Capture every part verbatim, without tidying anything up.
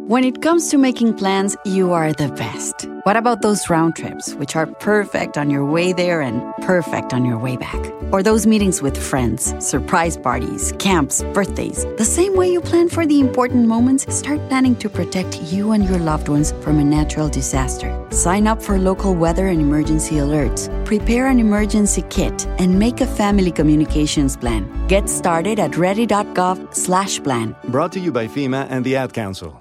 When it comes to making plans, you are the best. What about those round trips, which are perfect on your way there and perfect on your way back? Or those meetings with friends, surprise parties, camps, birthdays. The same way you plan for the important moments, start planning to protect you and your loved ones from a natural disaster. Sign up for local weather and emergency alerts. Prepare an emergency kit and make a family communications plan. Get started at ready.gov slash plan. Brought to you by FEMA and the Ad Council.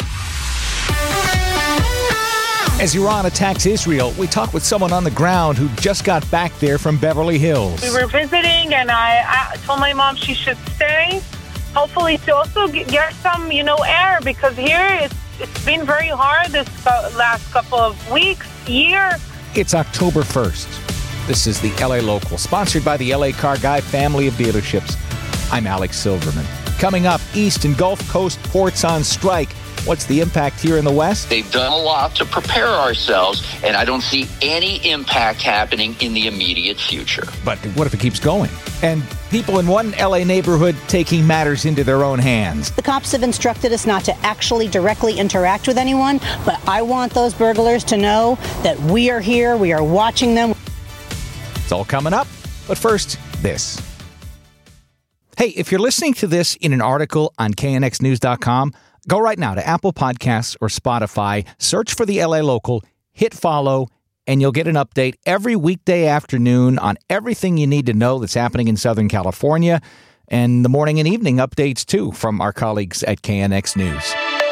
As Iran attacks Israel, we talk with someone on the ground who just got back there from Beverly Hills. We were visiting, and I, I told my mom she should stay, hopefully to also get some, you know, air, because here it's, it's been very hard this last couple of weeks, year. It's October first. This is the L A Local, sponsored by the L A Car Guy family of dealerships. I'm Alex Silverman. Coming up, East and Gulf Coast ports on strike. What's the impact here in the West? They've done a lot to prepare ourselves, and I don't see any impact happening in the immediate future. But what if it keeps going? And people in one L A neighborhood taking matters into their own hands. The cops have instructed us not to actually directly interact with anyone, but I want those burglars to know that we are here, we are watching them. It's all coming up. But first, this. Hey, if you're listening to this in an article on K N X news dot com, go right now to Apple Podcasts or Spotify, search for the L A Local, hit follow, and you'll get an update every weekday afternoon on everything you need to know that's happening in Southern California, and the morning and evening updates, too, from our colleagues at K N X News.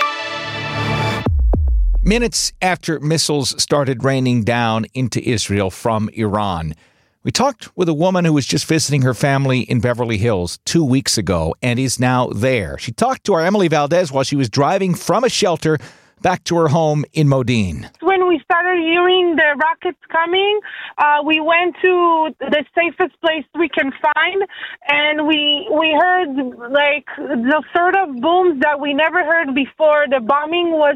Minutes after missiles started raining down into Israel from Iran, we talked with a woman who was just visiting her family in Beverly Hills two weeks ago and is now there. She talked to our Emily Valdez while she was driving from a shelter back to her home in Modine. When we started hearing the rockets coming, uh, we went to the safest place we can find, and we we heard like the sort of booms that we never heard before. The bombing was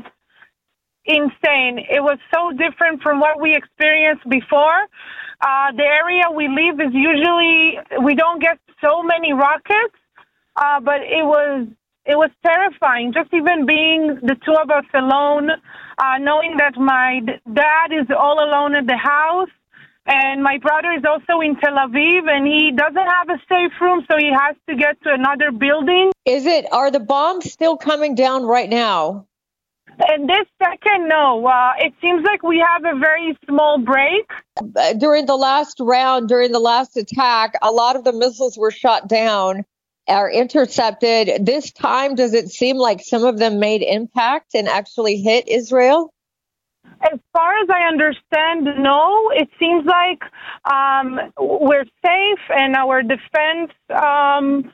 insane. It was so different from what we experienced before. Uh, the area we live is usually, we don't get so many rockets, uh, but it was it was terrifying. Just even being the two of us alone, uh, knowing that my d- dad is all alone at the house, and my brother is also in Tel Aviv, and he doesn't have a safe room, so he has to get to another building. Is it, are the bombs still coming down right now? And this second, no. Uh, it seems like we have a very small break. Uh, during the last round, during the last attack, a lot of the missiles were shot down, are intercepted. This time, does it seem like some of them made impact and actually hit Israel? As far as I understand, no. It seems like um, we're safe, and our defense um,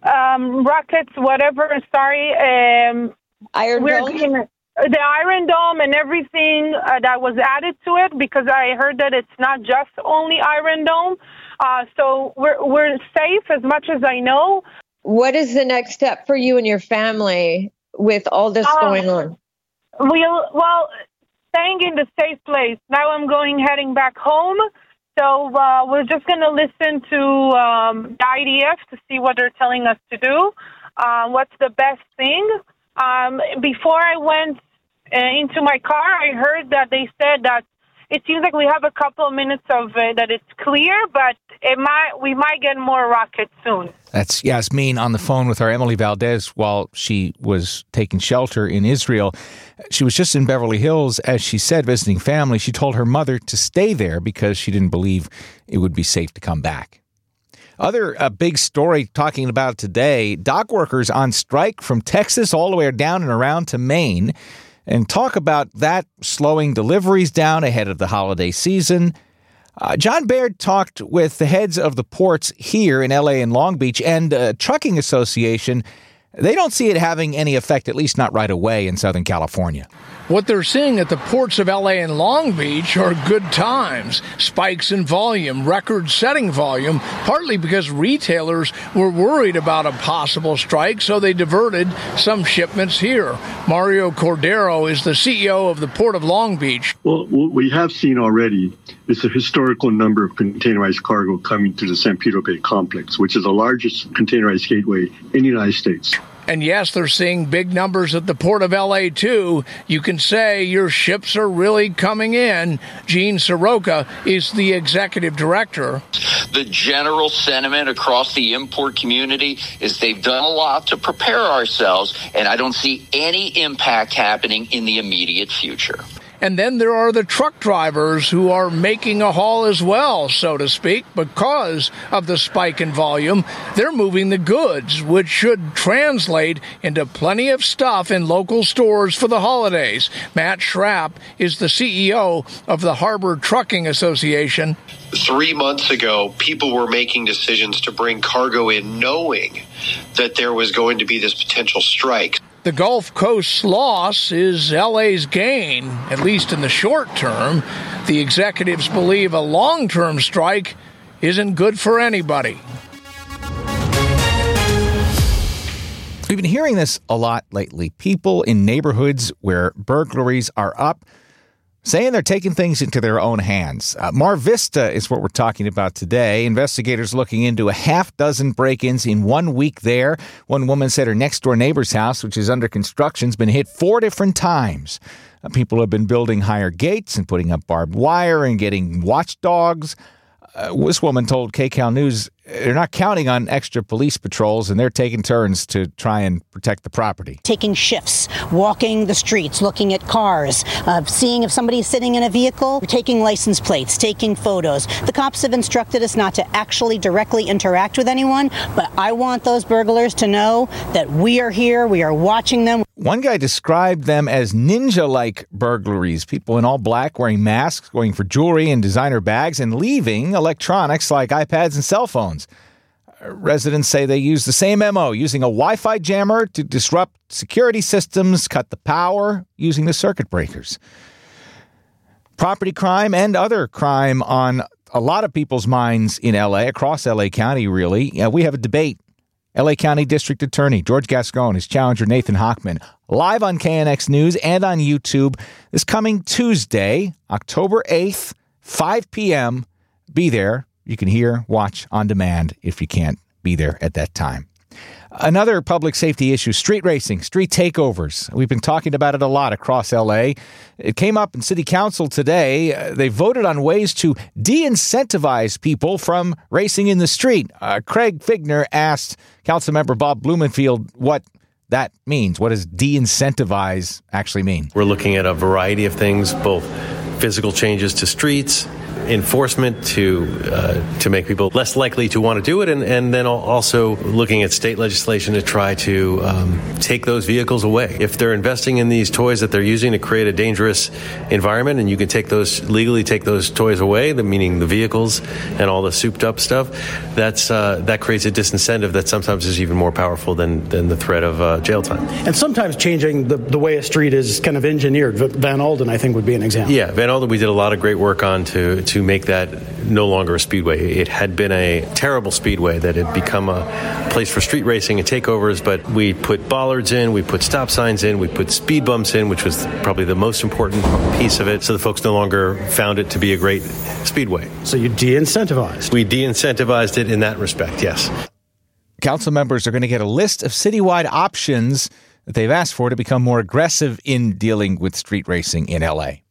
um, rockets, whatever, sorry, um, Iron we're Dome? getting the Iron Dome and everything uh, that was added to it, because I heard that it's not just only Iron Dome. Uh, so we're we're safe as much as I know. What is the next step for you and your family with all this um, going on? We'll, well, staying in the safe place. Now I'm going heading back home. So uh, we're just going to listen to um, the I D F to see what they're telling us to do. Uh, what's the best thing? Um, before I went uh, into my car, I heard that they said that it seems like we have a couple of minutes of uh, that it's clear, but it might we might get more rockets soon. That's Yasmin on the phone with our Emily Valdez while she was taking shelter in Israel. She was just in Beverly Hills, as she said, visiting family. She told her mother to stay there because she didn't believe it would be safe to come back. Other uh, big story talking about today, dock workers on strike from Texas all the way down and around to Maine, and talk about that slowing deliveries down ahead of the holiday season. Uh, John Baird talked with the heads of the ports here in L A and Long Beach and uh, Trucking Association. They don't see it having any effect, at least not right away, in Southern California. What they're seeing at the ports of L A and Long Beach are good times, spikes in volume, record-setting volume, partly because retailers were worried about a possible strike, so they diverted some shipments here. Mario Cordero is the C E O of the Port of Long Beach. Well, what we have seen already is a historical number of containerized cargo coming to the San Pedro Bay complex, which is the largest containerized gateway in the United States. And yes, they're seeing big numbers at the Port of L A, too. You can say your ships are really coming in. Gene Soroka is the executive director. The general sentiment across the import community is they've done a lot to prepare ourselves, and I don't see any impact happening in the immediate future. And then there are the truck drivers who are making a haul as well, so to speak, because of the spike in volume. They're moving the goods, which should translate into plenty of stuff in local stores for the holidays. Matt Schrapp is the C E O of the Harbor Trucking Association. Three months ago, people were making decisions to bring cargo in knowing that there was going to be this potential strike. The Gulf Coast's loss is L A's gain, at least in the short term. The executives believe a long-term strike isn't good for anybody. We've been hearing this a lot lately. People in neighborhoods where burglaries are up saying they're taking things into their own hands. Uh, Mar Vista is what we're talking about today. Investigators looking into a half dozen break-ins in one week there. One woman said her next-door neighbor's house, which is under construction, has been hit four different times. Uh, people have been building higher gates and putting up barbed wire and getting watchdogs. Uh, this woman told K C A L News they're not counting on extra police patrols, and they're taking turns to try and protect the property. Taking shifts, walking the streets, looking at cars, uh, seeing if somebody's sitting in a vehicle, taking license plates, taking photos. The cops have instructed us not to actually directly interact with anyone, but I want those burglars to know that we are here, we are watching them. One guy described them as ninja-like burglaries, people in all black wearing masks, going for jewelry and designer bags, and leaving electronics like iPads and cell phones. Residents say they use the same M O, using a Wi-Fi jammer to disrupt security systems, cut the power, using the circuit breakers. Property crime and other crime on a lot of people's minds in L A, across L A County, really. Yeah, we have a debate. L A County District Attorney George Gascon, his challenger Nathan Hochman, live on K N X News and on YouTube this coming Tuesday, October eighth, five p.m. Be there. You can hear, watch on demand if you can't be there at that time. Another public safety issue, street racing, street takeovers. We've been talking about it a lot across L A. It came up in City Council today. Uh, they voted on ways to de-incentivize people from racing in the street. Uh, Craig Figner asked Councilmember Bob Blumenfield what that means. What does de-incentivize actually mean? We're looking at a variety of things, both physical changes to streets, enforcement to uh, to make people less likely to want to do it, and, and then also looking at state legislation to try to um, take those vehicles away. If they're investing in these toys that they're using to create a dangerous environment, and you can take those legally take those toys away, the meaning the vehicles and all the souped up stuff, that's uh, that creates a disincentive that sometimes is even more powerful than than the threat of uh, jail time. And sometimes changing the, the way a street is kind of engineered. Van Alden, I think, would be an example. Yeah, Van Alden, we did a lot of great work on to to make that no longer a speedway. It had been a terrible speedway that had become a place for street racing and takeovers, but we put bollards in, we put stop signs in, we put speed bumps in, which was probably the most important piece of it, so the folks no longer found it to be a great speedway. So you de-incentivized. We de-incentivized it in that respect, yes. Council members are going to get a list of citywide options that they've asked for to become more aggressive in dealing with street racing in L A.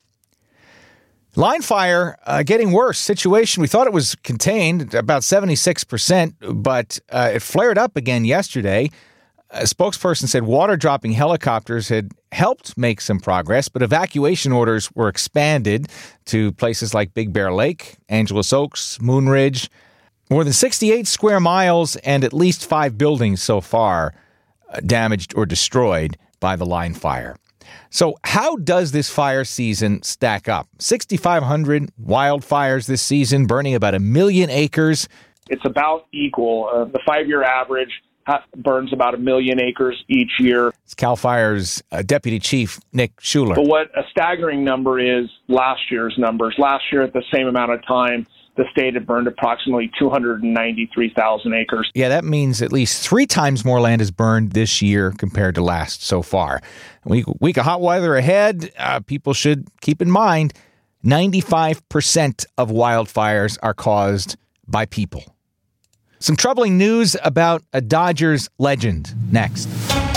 Line fire, uh, getting worse situation. We thought it was contained about seventy-six percent, but uh, it flared up again yesterday. A spokesperson said water dropping helicopters had helped make some progress, but evacuation orders were expanded to places like Big Bear Lake, Angeles Oaks, Moon Ridge. More than sixty-eight square miles and at least five buildings so far uh, damaged or destroyed by the line fire. So how does this fire season stack up? sixty-five hundred wildfires this season, burning about a million acres. It's about equal. Uh, the five-year average ha- burns about a million acres each year. It's CAL FIRE's uh, Deputy Chief Nick Schuler. But what a staggering number is last year's numbers. Last year at the same amount of time, the state had burned approximately two hundred ninety-three thousand acres. Yeah, that means at least three times more land is burned this year compared to last so far. A week, week of hot weather ahead, uh, people should keep in mind ninety-five percent of wildfires are caused by people. Some troubling news about a Dodgers legend next.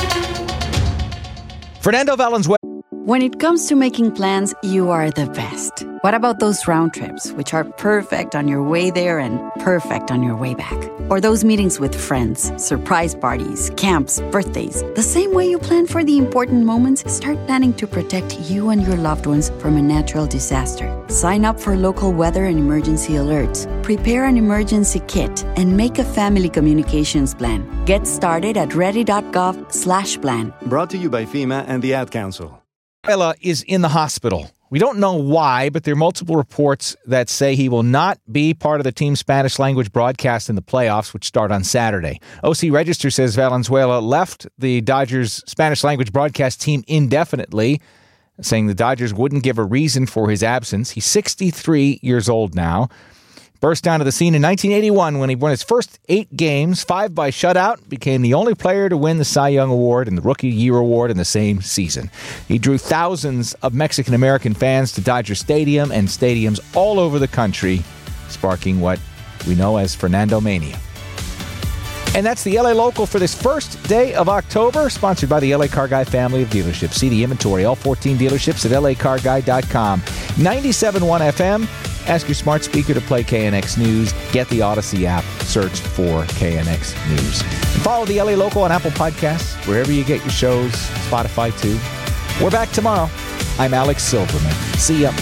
Fernando Valenzuela. When it comes to making plans, you are the best. What about those round trips, which are perfect on your way there and perfect on your way back? Or those meetings with friends, surprise parties, camps, birthdays. The same way you plan for the important moments, start planning to protect you and your loved ones from a natural disaster. Sign up for local weather and emergency alerts. Prepare an emergency kit and make a family communications plan. Get started at ready.gov slash plan. Brought to you by FEMA and the Ad Council. Venezuela is in the hospital. We don't know why, but there are multiple reports that say he will not be part of the team's Spanish language broadcast in the playoffs, which start on Saturday. O C Register says Valenzuela left the Dodgers Spanish language broadcast team indefinitely, saying the Dodgers wouldn't give a reason for his absence. He's sixty-three years old now. Burst onto the scene in nineteen eighty-one when he won his first eight games, five by shutout, became the only player to win the Cy Young Award and the Rookie Year Award in the same season. He drew thousands of Mexican-American fans to Dodger Stadium and stadiums all over the country, sparking what we know as Fernando Mania. And that's the L A Local for this first day of October, sponsored by the L A Car Guy family of dealerships. See the inventory, all fourteen dealerships at L A car guy dot com. ninety-seven point one F M. Ask your smart speaker to play K N X News. Get the Odyssey app. Search for K N X News. And follow the L A Local on Apple Podcasts, wherever you get your shows, Spotify too. We're back tomorrow. I'm Alex Silverman. See ya.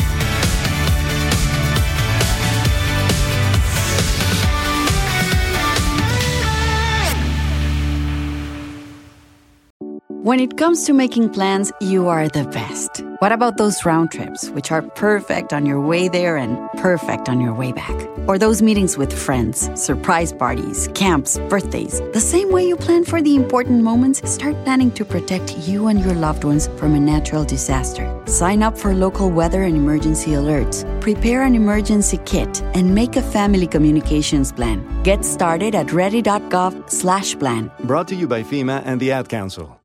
When it comes to making plans, you are the best. What about those round trips, which are perfect on your way there and perfect on your way back? Or those meetings with friends, surprise parties, camps, birthdays. The same way you plan for the important moments, start planning to protect you and your loved ones from a natural disaster. Sign up for local weather and emergency alerts. Prepare an emergency kit and make a family communications plan. Get started at ready.gov slash plan. Brought to you by FEMA and the Ad Council.